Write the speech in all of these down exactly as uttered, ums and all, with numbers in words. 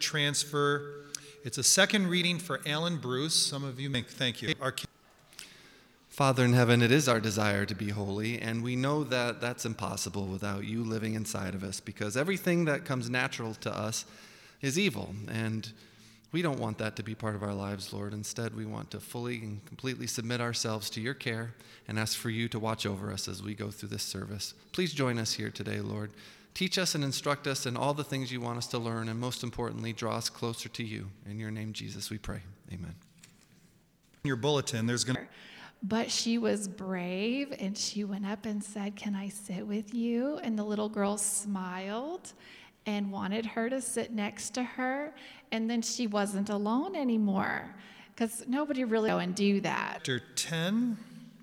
transfer. It's a second reading for Alan Bruce. Some of you may thank you. Our Father in heaven, it is our desire to be holy, and we know that that's impossible without you living inside of us, because everything that comes natural to us is evil, and we don't want that to be part of our lives, Lord. Instead, we want to fully and completely submit ourselves to your care and ask for you to watch over us as we go through this service. Please join us here today, Lord. Teach us and instruct us in all the things you want us to learn, and most importantly, draw us closer to you. In your name, Jesus, we pray. Amen. In your bulletin, there's going to... But she was brave, and she went up and said, "Can I sit with you?" And the little girl smiled and wanted her to sit next to her. And then she wasn't alone anymore, because nobody really go and do that. Chapter ten.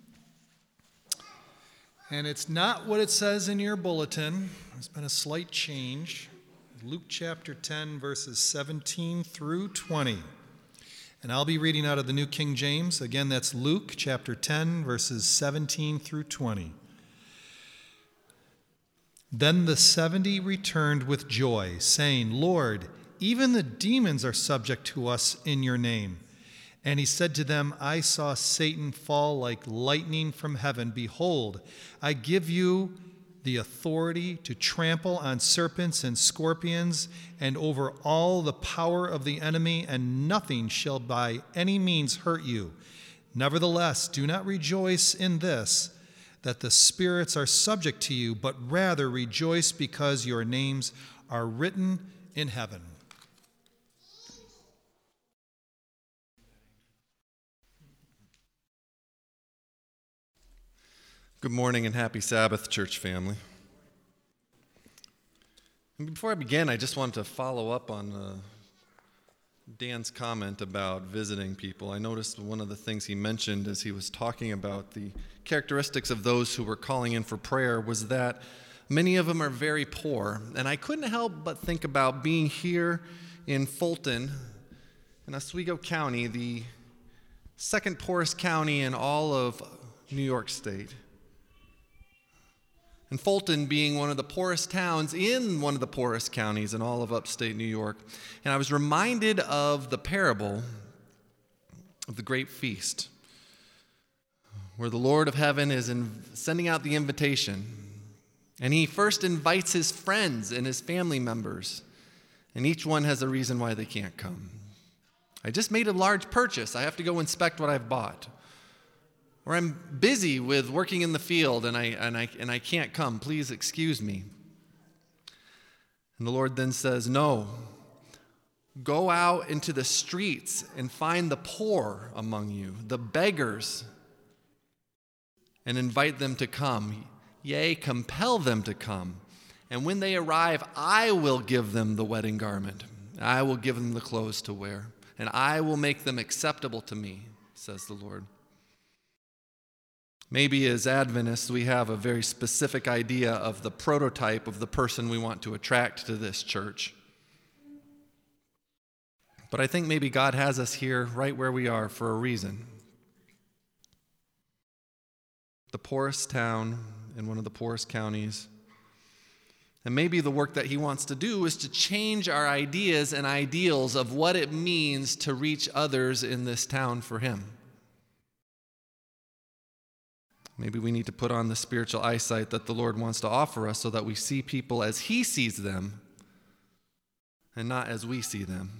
And it's not what it says in your bulletin. There's been a slight change. Luke chapter ten, verses seventeen through twenty. And I'll be reading out of the New King James. Again, that's Luke chapter ten, verses seventeen through twenty. Then the seventy returned with joy, saying, "Lord, even the demons are subject to us in your name." And he said to them, "I saw Satan fall like lightning from heaven. Behold, I give you the authority to trample on serpents and scorpions and over all the power of the enemy, and nothing shall by any means hurt you. Nevertheless, do not rejoice in this, that the spirits are subject to you, but rather rejoice because your names are written in heaven." Good morning and happy Sabbath, church family. And before I begin, I just wanted to follow up on uh, Dan's comment about visiting people. I noticed one of the things he mentioned as he was talking about the characteristics of those who were calling in for prayer was that many of them are very poor. And I couldn't help but think about being here in Fulton, in Oswego County, the second poorest county in all of New York State. And Fulton being one of the poorest towns in one of the poorest counties in all of upstate New York. And I was reminded of the parable of the great feast, where the Lord of heaven is in sending out the invitation. And he first invites his friends and his family members, and each one has a reason why they can't come. I just made a large purchase. I have to go inspect what I've bought. Or I'm busy with working in the field and I, and I, and I can't come. Please excuse me. And the Lord then says, "No, go out into the streets and find the poor among you, the beggars, and invite them to come. Yea, compel them to come. And when they arrive, I will give them the wedding garment. I will give them the clothes to wear. And I will make them acceptable to me," says the Lord. Maybe as Adventists, we have a very specific idea of the prototype of the person we want to attract to this church. But I think maybe God has us here right where we are for a reason. The poorest town in one of the poorest counties. And maybe the work that he wants to do is to change our ideas and ideals of what it means to reach others in this town for him. Maybe we need to put on the spiritual eyesight that the Lord wants to offer us so that we see people as he sees them and not as we see them.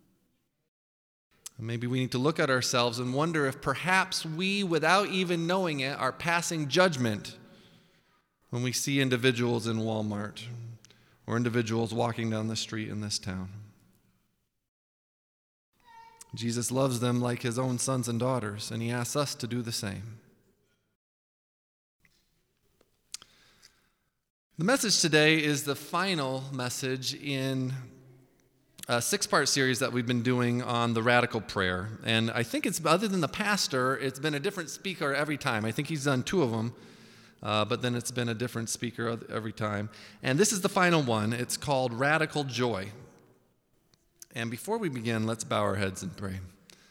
And maybe we need to look at ourselves and wonder if perhaps we, without even knowing it, are passing judgment when we see individuals in Walmart or individuals walking down the street in this town. Jesus loves them like his own sons and daughters, and he asks us to do the same. The message today is the final message in a six-part series that we've been doing on the radical prayer. And I think it's, other than the pastor, it's been a different speaker every time. I think he's done two of them, uh, but then it's been a different speaker every time. And this is the final one. It's called Radical Joy. And before we begin, let's bow our heads and pray.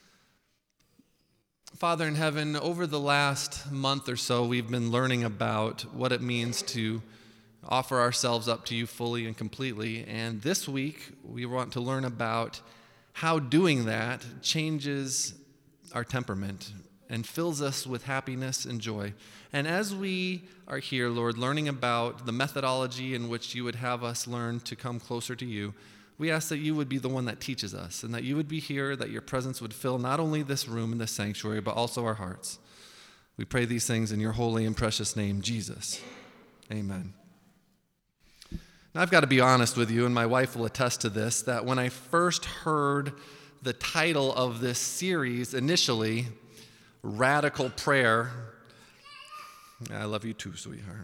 Father in heaven, over the last month or so, we've been learning about what it means to offer ourselves up to you fully and completely. And this week, we want to learn about how doing that changes our temperament and fills us with happiness and joy. And as we are here, Lord, learning about the methodology in which you would have us learn to come closer to you, we ask that you would be the one that teaches us and that you would be here, that your presence would fill not only this room and this sanctuary, but also our hearts. We pray these things in your holy and precious name, Jesus. Amen. Now, I've got to be honest with you, and my wife will attest to this, that when I first heard the title of this series initially, Radical Prayer, I love you too, sweetheart,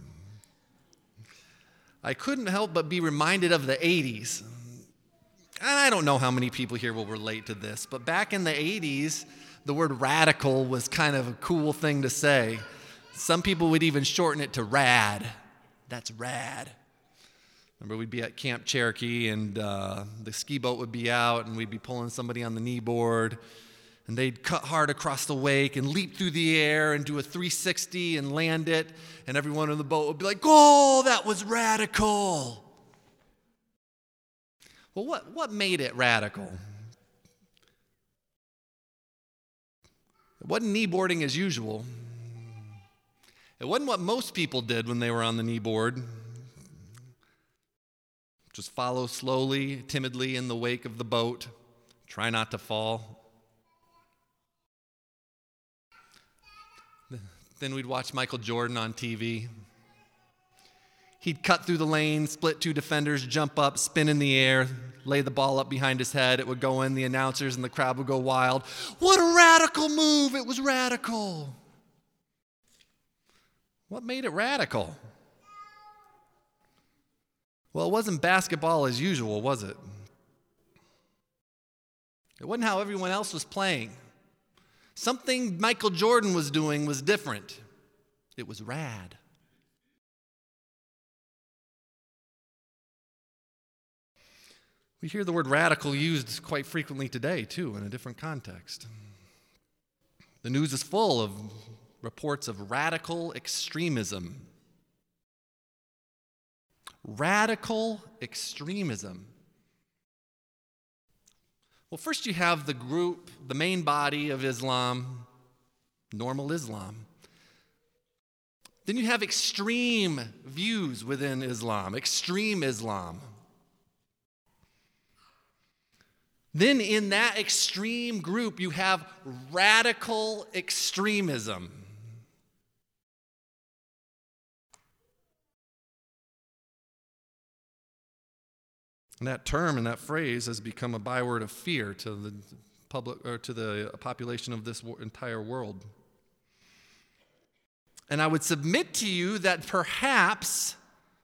I couldn't help but be reminded of the eighties. And I don't know how many people here will relate to this, but back in the eighties, the word radical was kind of a cool thing to say. Some people would even shorten it to rad. That's rad. Remember, we'd be at Camp Cherokee, and uh, the ski boat would be out, and we'd be pulling somebody on the kneeboard, and they'd cut hard across the wake and leap through the air and do a three sixty and land it, and everyone on the boat would be like, "Oh, that was radical." Well, what, what made it radical? It wasn't kneeboarding as usual. It wasn't what most people did when they were on the kneeboard. Just follow slowly, timidly in the wake of the boat. Try not to fall. Then we'd watch Michael Jordan on T V. He'd cut through the lane, split two defenders, jump up, spin in the air, lay the ball up behind his head. It would go in, the announcers and the crowd would go wild. What a radical move! It was radical. What made it radical? Well, it wasn't basketball as usual, was it? It wasn't how everyone else was playing. Something Michael Jordan was doing was different. It was rad. We hear the word radical used quite frequently today, too, in a different context. The news is full of reports of radical extremism. Radical extremism. Well, first you have the group, the main body of Islam, normal Islam. Then you have extreme views within Islam, extreme Islam. Then in that extreme group, you have radical extremism. And that term and that phrase has become a byword of fear to the public or to the population of this entire world. And I would submit to you that perhaps,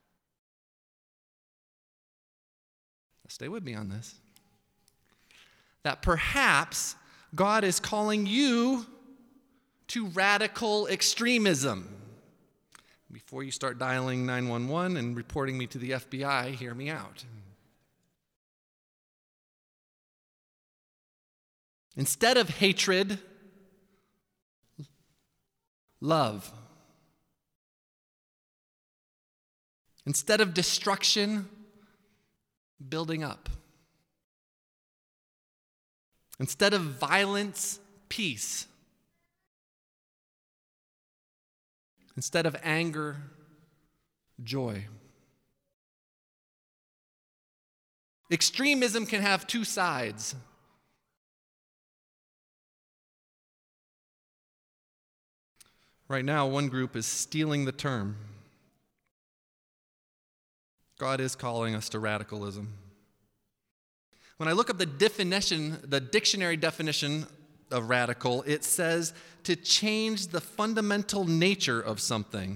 stay with me on this, that perhaps God is calling you to radical extremism. Before you start dialing nine one one and reporting me to the F B I, hear me out. Instead of hatred, love. Instead of destruction, building up. Instead of violence, peace. Instead of anger, joy. Extremism can have two sides. Right now, one group is stealing the term. God is calling us to radicalism. When I look up the definition, the dictionary definition of radical, it says to change the fundamental nature of something.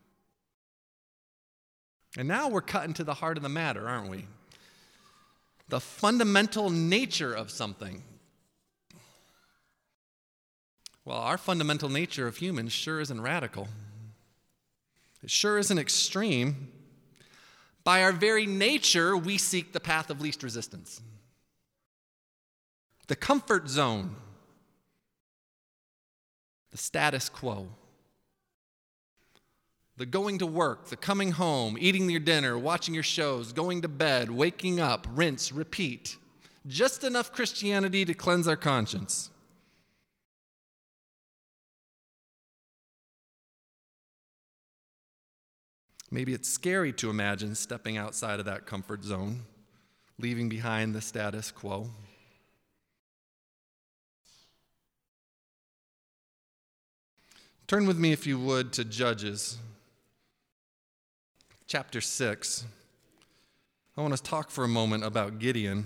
And now we're cutting to the heart of the matter, aren't we? The fundamental nature of something. Well, our fundamental nature of humans sure isn't radical. It sure isn't extreme. By our very nature, we seek the path of least resistance. The comfort zone. The status quo. The going to work, the coming home, eating your dinner, watching your shows, going to bed, waking up, rinse, repeat. Just enough Christianity to cleanse our conscience. Maybe it's scary to imagine stepping outside of that comfort zone, leaving behind the status quo. Turn with me, if you would, to Judges chapter six. I want to talk for a moment about Gideon.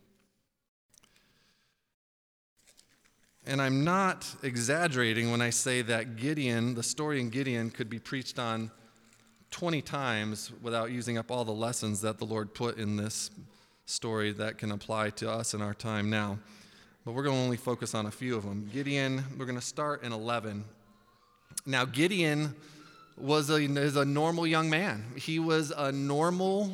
And I'm not exaggerating when I say that Gideon, the story in Gideon, could be preached on twenty times without using up all the lessons that the Lord put in this story that can apply to us in our time now. But we're going to only focus on a few of them. Gideon, we're going to start in eleven. Now, Gideon was a, is a normal young man. He was a normal,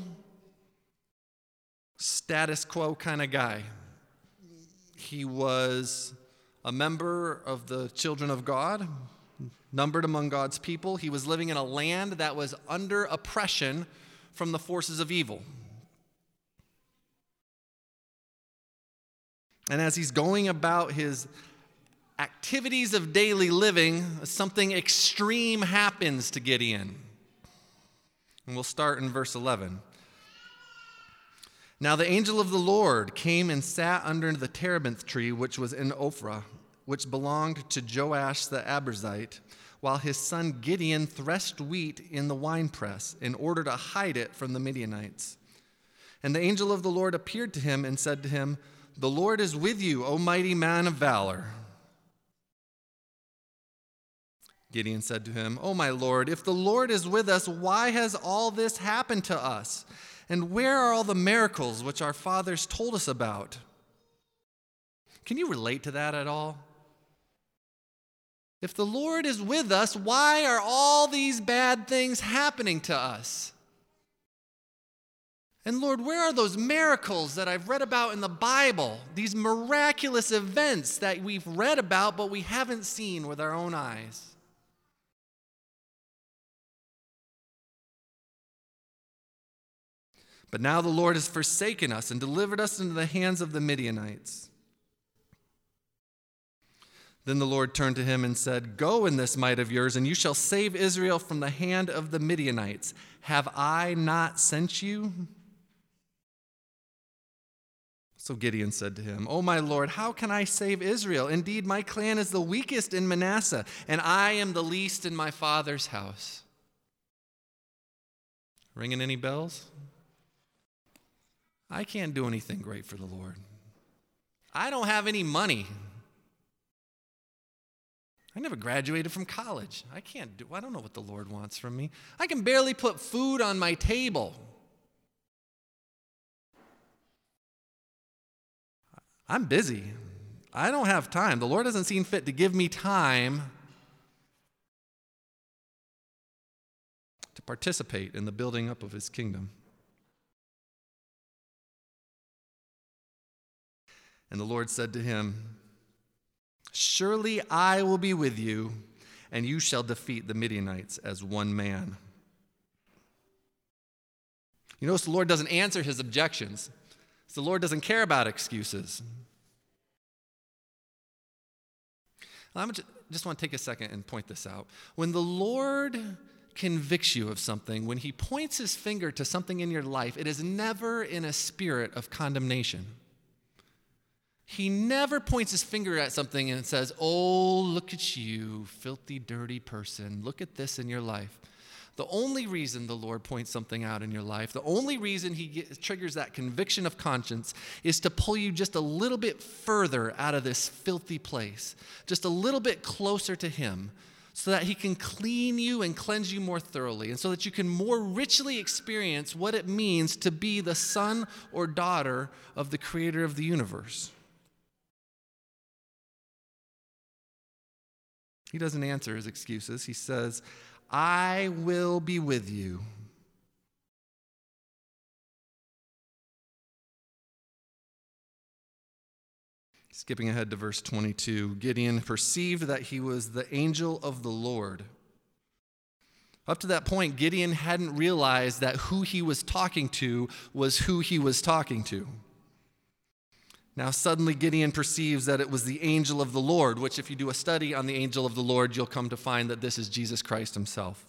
status quo kind of guy. He was a member of the children of God, numbered among God's people. He was living in a land that was under oppression from the forces of evil. And as he's going about his activities of daily living, something extreme happens to Gideon. And we'll start in verse eleven. Now the angel of the Lord came and sat under the terebinth tree, which was in Ophrah, which belonged to Joash the Abiezrite, while his son Gideon threshed wheat in the winepress in order to hide it from the Midianites. And the angel of the Lord appeared to him and said to him, "The Lord is with you, O mighty man of valor." Gideon said to him, "O my Lord, if the Lord is with us, why has all this happened to us? And where are all the miracles which our fathers told us about?" Can you relate to that at all? If the Lord is with us, why are all these bad things happening to us? And Lord, where are those miracles that I've read about in the Bible? These miraculous events that we've read about but we haven't seen with our own eyes. But now the Lord has forsaken us and delivered us into the hands of the Midianites. Then the Lord turned to him and said, "Go in this might of yours, and you shall save Israel from the hand of the Midianites. Have I not sent you?" So Gideon said to him, "O my Lord, how can I save Israel? Indeed, my clan is the weakest in Manasseh, and I am the least in my father's house." Ringing any bells? I can't do anything great for the Lord. I don't have any money. I never graduated from college. I can't do, I don't know what the Lord wants from me. I can barely put food on my table. I'm busy. I don't have time. The Lord hasn't seen fit to give me time to participate in the building up of his kingdom. And the Lord said to him, "Surely I will be with you, and you shall defeat the Midianites as one man." You notice the Lord doesn't answer his objections. The Lord doesn't care about excuses. I just want to take a second and point this out. When the Lord convicts you of something, when he points his finger to something in your life, it is never in a spirit of condemnation. He never points his finger at something and says, "Oh, look at you, filthy, dirty person. Look at this in your life." The only reason the Lord points something out in your life, the only reason he get, triggers that conviction of conscience is to pull you just a little bit further out of this filthy place, just a little bit closer to him, so that he can clean you and cleanse you more thoroughly, and so that you can more richly experience what it means to be the son or daughter of the creator of the universe. He doesn't answer his excuses. He says, "I will be with you." Skipping ahead to verse twenty-two, Gideon perceived that he was the angel of the Lord. Up to that point, Gideon hadn't realized that who he was talking to was who he was talking to. Now suddenly Gideon perceives that it was the angel of the Lord, which if you do a study on the angel of the Lord, you'll come to find that this is Jesus Christ himself.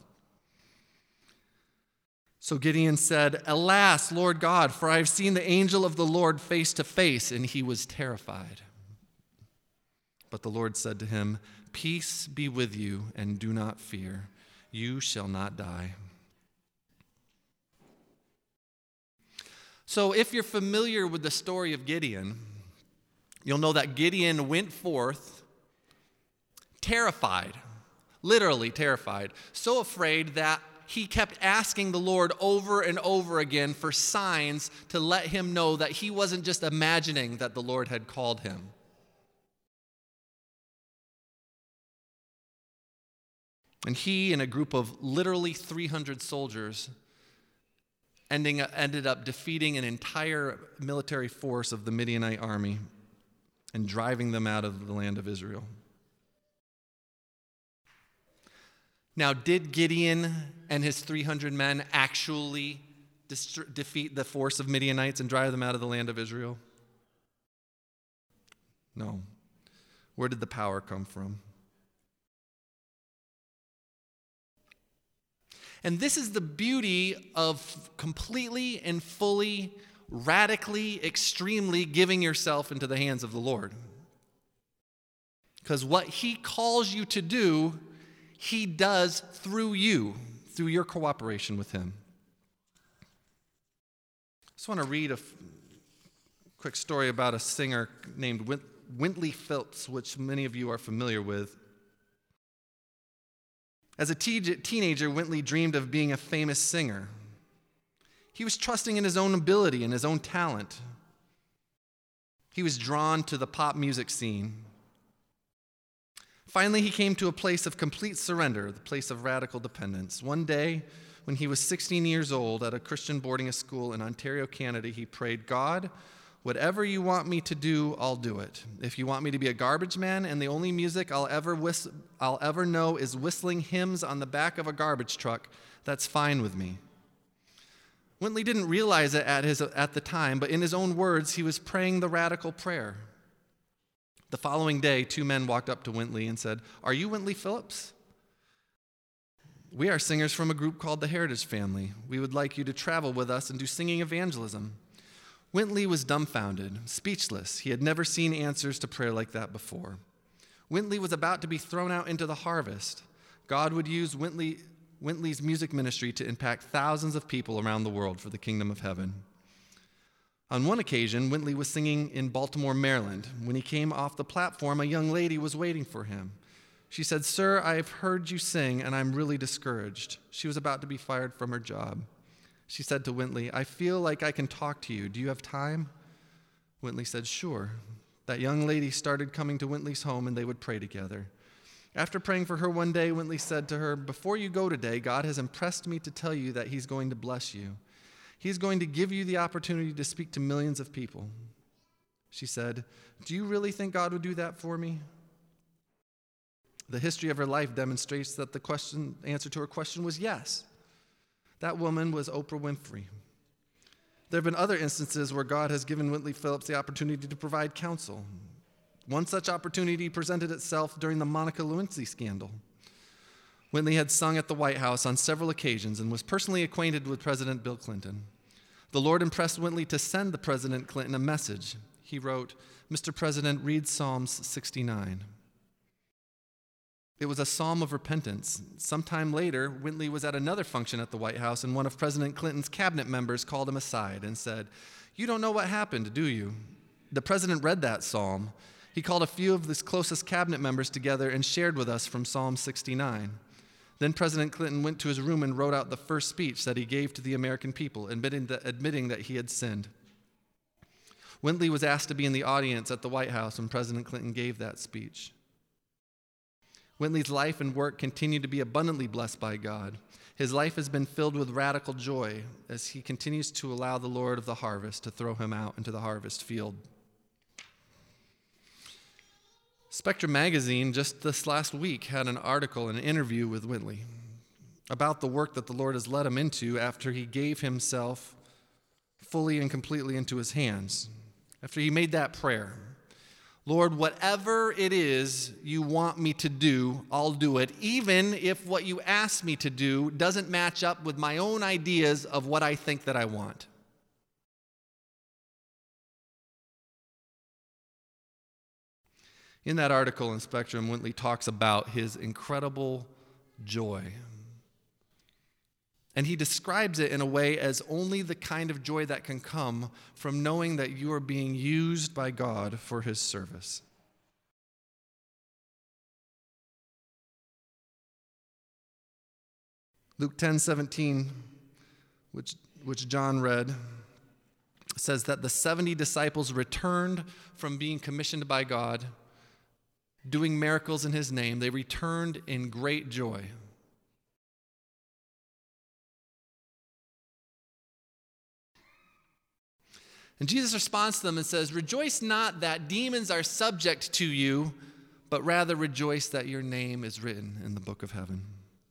So Gideon said, "Alas, Lord God, for I have seen the angel of the Lord face to face," and he was terrified. But the Lord said to him, "Peace be with you, and do not fear. You shall not die." So if you're familiar with the story of Gideon, you'll know that Gideon went forth terrified, literally terrified, so afraid that he kept asking the Lord over and over again for signs to let him know that he wasn't just imagining that the Lord had called him. And he and a group of literally three hundred soldiers ending, ended up defeating an entire military force of the Midianite army and driving them out of the land of Israel. Now, did Gideon and his three hundred men actually dest- defeat the force of Midianites and drive them out of the land of Israel? No. Where did the power come from? And this is the beauty of completely and fully, radically, extremely giving yourself into the hands of the Lord. Because what he calls you to do, he does through you, through your cooperation with him. I just want to read a f- quick story about a singer named Win- Wintley Phillips, which many of you are familiar with. As a te- teenager, Wintley dreamed of being a famous singer. He was trusting in his own ability and his own talent. He was drawn to the pop music scene. Finally, he came to a place of complete surrender, the place of radical dependence. One day, when he was sixteen years old at a Christian boarding school in Ontario, Canada, he prayed, "God, whatever you want me to do, I'll do it. If you want me to be a garbage man and the only music I'll ever whist- I'll ever know is whistling hymns on the back of a garbage truck, that's fine with me." Wintley didn't realize it at, his, at the time, but in his own words, he was praying the radical prayer. The following day, two men walked up to Wintley and said, "Are you Wintley Phillips? We are singers from a group called the Heritage Family. We would like you to travel with us and do singing evangelism." Wintley was dumbfounded, speechless. He had never seen answers to prayer like that before. Wintley was about to be thrown out into the harvest. God would use Wintley, Wintley's music ministry to impact thousands of people around the world for the kingdom of heaven. On one occasion, Wintley was singing in Baltimore, Maryland. When he came off the platform, a young lady was waiting for him. She said, "Sir, I have heard you sing, and I'm really discouraged." She was about to be fired from her job. She said to Wintley, "I feel like I can talk to you. Do you have time?" Wintley said, "Sure." That young lady started coming to Wintley's home, and they would pray together. After praying for her one day, Wintley said to her, "Before you go today, God has impressed me to tell you that he's going to bless you. He's going to give you the opportunity to speak to millions of people." She said, "Do you really think God would do that for me?" The history of her life demonstrates that the question, answer to her question was yes. That woman was Oprah Winfrey. There have been other instances where God has given Wintley Phillips the opportunity to provide counsel. One such opportunity presented itself during the Monica Lewinsky scandal. Wintley had sung at the White House on several occasions and was personally acquainted with President Bill Clinton. The Lord impressed Wintley to send the President Clinton a message. He wrote, "Mister President, read Psalms sixty-nine. It was a psalm of repentance. Sometime later, Wintley was at another function at the White House, and one of President Clinton's cabinet members called him aside and said, "You don't know what happened, do you?" The president read that psalm. He called a few of his closest cabinet members together and shared with us from Psalm sixty-nine. Then President Clinton went to his room and wrote out the first speech that he gave to the American people, admitting that, admitting that he had sinned. Wintley was asked to be in the audience at the White House when President Clinton gave that speech. Wintley's life and work continue to be abundantly blessed by God. His life has been filled with radical joy as he continues to allow the Lord of the harvest to throw him out into the harvest field. Spectrum magazine just this last week had an article, an interview with Wintley. about the work that the Lord has led him into after he gave himself fully and completely into his hands. After he made that prayer, Lord, whatever it is you want me to do, I'll do it, even if what you ask me to do doesn't match up with my own ideas of what I think that I want. In that article in Spectrum, Wintley talks about his incredible joy. And he describes it in a way as only the kind of joy that can come from knowing that you are being used by God for his service. Luke ten seventeen, which, which John read, says that the seventy disciples returned from being commissioned by God, doing miracles in his name. They returned in great joy. And Jesus responds to them and says, rejoice not that demons are subject to you, but rather rejoice that your name is written in the book of heaven.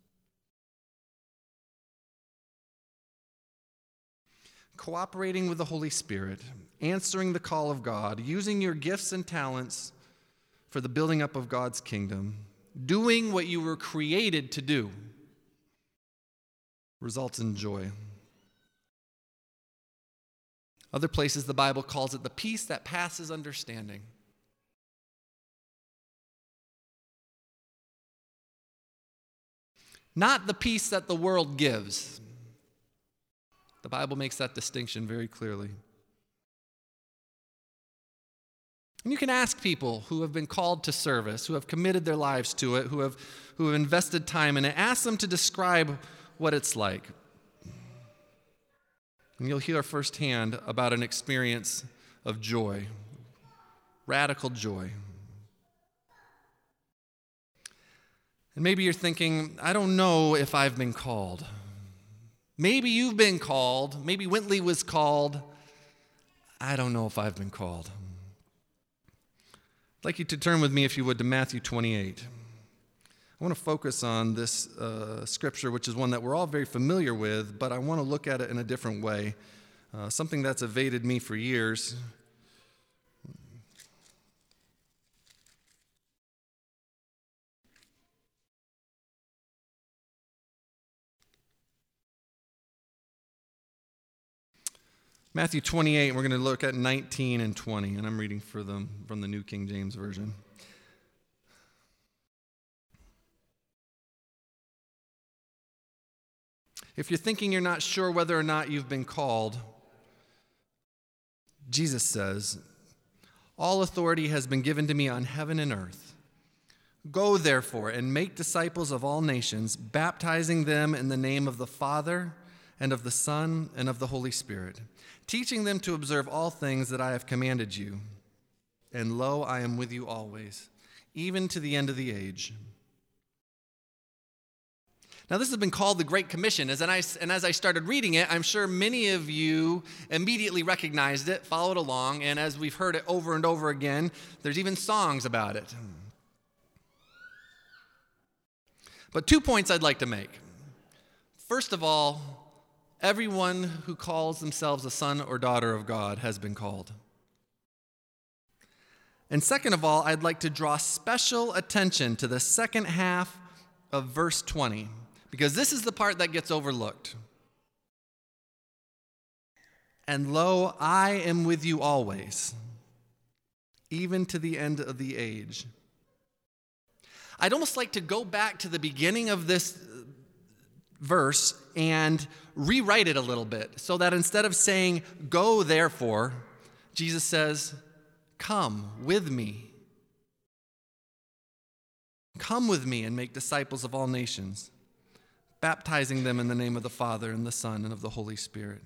Cooperating with the Holy Spirit, answering the call of God, using your gifts and talents for the building up of God's kingdom, doing what you were created to do, results in joy. Other places, the Bible calls it the peace that passes understanding. Not the peace that the world gives. The Bible makes that distinction very clearly. And you can ask people who have been called to service, who have committed their lives to it, who have, who have invested time in it, ask them to describe what it's like. And you'll hear firsthand about an experience of joy, radical joy. And maybe you're thinking, I don't know if I've been called. Maybe you've been called. Maybe Wintley was called. I don't know if I've been called. I'd like you to turn with me, if you would, to Matthew twenty-eight. I want to focus on this uh, scripture, which is one that we're all very familiar with, but I want to look at it in a different way, uh, something that's evaded me for years. Matthew twenty-eight, we're going to look at nineteen and twenty, and I'm reading for them from the New King James Version. If you're thinking you're not sure whether or not you've been called, Jesus says, all authority has been given to me on heaven and earth. Go, therefore, and make disciples of all nations, baptizing them in the name of the Father and of the Son and of the Holy Spirit, teaching them to observe all things that I have commanded you. And lo, I am with you always, even to the end of the age. Now, this has been called the Great Commission, and as I started reading it, I'm sure many of you immediately recognized it, followed along, and as we've heard it over and over again, there's even songs about it. But two points I'd like to make. First of all, everyone who calls themselves a son or daughter of God has been called. And second of all, I'd like to draw special attention to the second half of verse twenty. Because this is the part that gets overlooked. And lo, I am with you always, even to the end of the age. I'd almost like to go back to the beginning of this verse and rewrite it a little bit, so that instead of saying, go therefore, Jesus says, come with me. Come with me and make disciples of all nations, baptizing them in the name of the Father and the Son and of the Holy Spirit.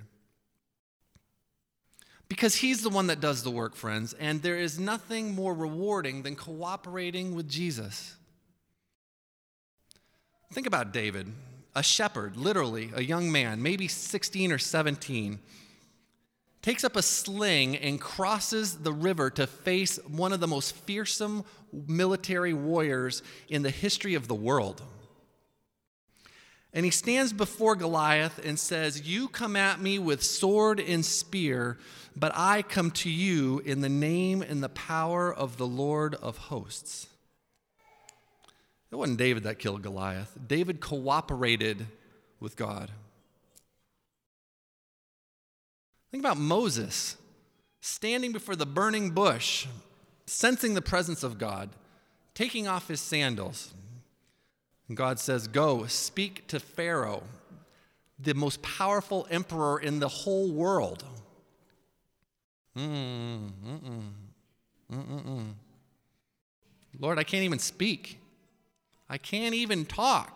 Because he's the one that does the work, friends, and there is nothing more rewarding than cooperating with Jesus. Think about David, a shepherd, literally a young man, maybe sixteen or seventeen, takes up a sling and crosses the river to face one of the most fearsome military warriors in the history of the world. And he stands before Goliath and says, "You come at me with sword and spear, but I come to you in the name and the power of the Lord of hosts." It wasn't David that killed Goliath. David cooperated with God. Think about Moses standing before the burning bush, sensing the presence of God, taking off his sandals. And God says, "Go, speak to Pharaoh, the most powerful emperor in the whole world." Mm, mm-mm, mm-mm. Lord, I can't even speak. I can't even talk.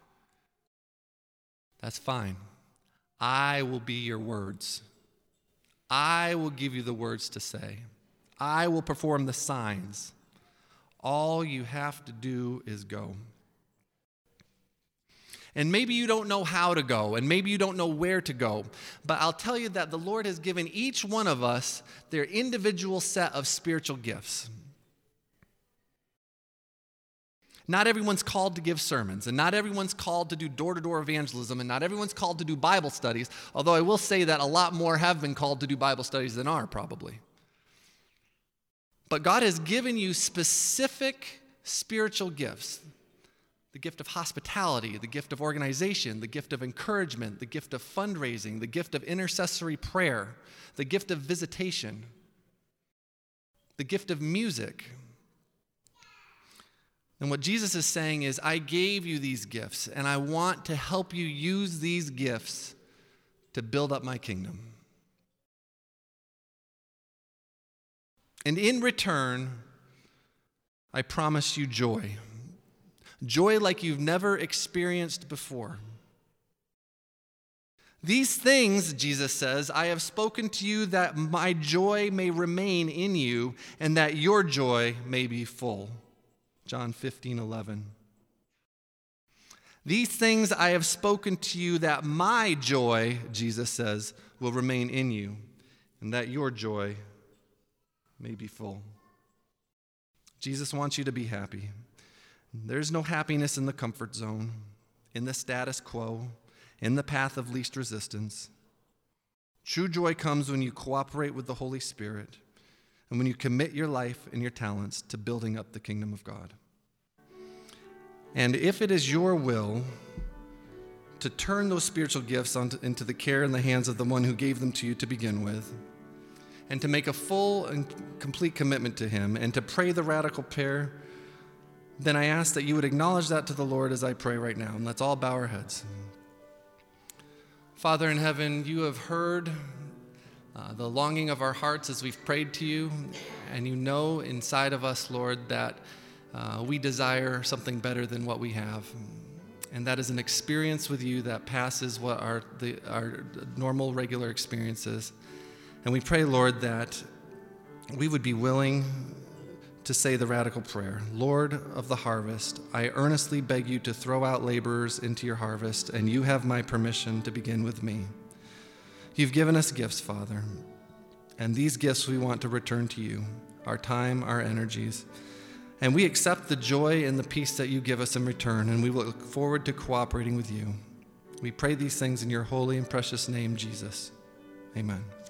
That's fine. I will be your words. I will give you the words to say. I will perform the signs. All you have to do is go. And maybe you don't know how to go, and maybe you don't know where to go, but I'll tell you that the Lord has given each one of us their individual set of spiritual gifts. Not everyone's called to give sermons, and not everyone's called to do door-to-door evangelism, and not everyone's called to do Bible studies, although I will say that a lot more have been called to do Bible studies than are, probably. But God has given you specific spiritual gifts. The gift of hospitality, the gift of organization, the gift of encouragement, the gift of fundraising, the gift of intercessory prayer, the gift of visitation, the gift of music. And what Jesus is saying is, I gave you these gifts, and I want to help you use these gifts to build up my kingdom. And in return, I promise you joy. Joy like you've never experienced before. These things, Jesus says, I have spoken to you that my joy may remain in you and that your joy may be full. John fifteen eleven. These things I have spoken to you that my joy, Jesus says, will remain in you and that your joy may be full. Jesus wants you to be happy. There's no happiness in the comfort zone, in the status quo, in the path of least resistance. True joy comes when you cooperate with the Holy Spirit and when you commit your life and your talents to building up the kingdom of God. And if it is your will to turn those spiritual gifts onto, into the care and the hands of the one who gave them to you to begin with, and to make a full and complete commitment to him, and to pray the radical prayer, then I ask that you would acknowledge that to the Lord as I pray right now. And let's all bow our heads. Father in heaven, you have heard uh, the longing of our hearts as we've prayed to you, and you know inside of us, Lord, that uh, we desire something better than what we have. And that is an experience with you that passes what our, the, our normal, regular experiences. And we pray, Lord, that we would be willing to say the radical prayer. Lord of the harvest, I earnestly beg you to throw out laborers into your harvest, and you have my permission to begin with me. You've given us gifts, Father, and these gifts we want to return to you, our time, our energies, and we accept the joy and the peace that you give us in return, and we look forward to cooperating with you. We pray these things in your holy and precious name, Jesus. Amen.